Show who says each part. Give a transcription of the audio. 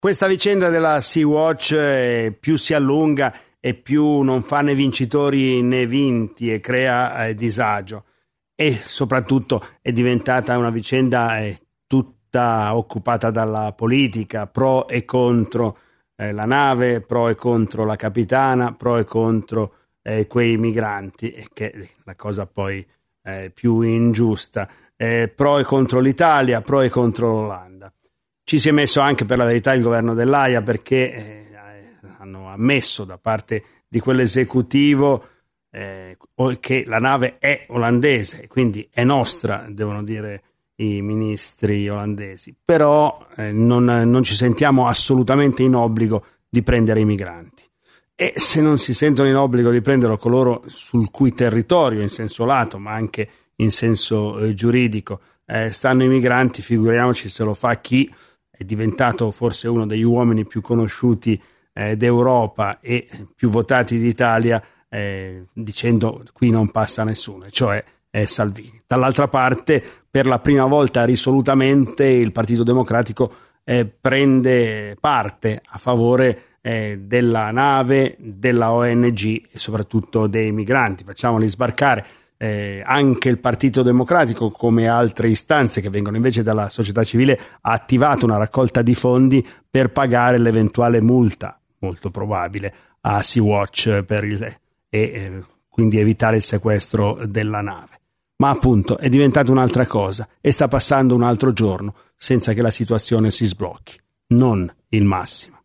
Speaker 1: Questa vicenda della Sea-Watch più si allunga e più non fa né vincitori né vinti e crea disagio, e soprattutto è diventata una vicenda tutta occupata dalla politica, pro e contro la nave, pro e contro la capitana, pro e contro quei migranti, e che è la cosa poi più ingiusta, pro e contro l'Italia, pro e contro l'Olanda. Ci si è messo anche, per la verità, il governo dell'Aia, perché hanno ammesso da parte di quell'esecutivo che la nave è olandese, quindi è nostra, devono dire i ministri olandesi. Però non ci sentiamo assolutamente in obbligo di prendere i migranti. E se non si sentono in obbligo di prendere coloro sul cui territorio, in senso lato, ma anche in senso giuridico, stanno i migranti, figuriamoci se lo fa chi è diventato forse uno degli uomini più conosciuti d'Europa e più votati d'Italia, dicendo qui non passa nessuno, cioè Salvini. Dall'altra parte, per la prima volta risolutamente, il Partito Democratico prende parte a favore della nave, della ONG e soprattutto dei migranti. Facciamoli sbarcare. Anche il Partito Democratico, come altre istanze che vengono invece dalla società civile, ha attivato una raccolta di fondi per pagare l'eventuale multa, molto probabile, a Sea-Watch e quindi evitare il sequestro della nave. Ma appunto è diventata un'altra cosa e sta passando un altro giorno senza che la situazione si sblocchi. Non il massimo.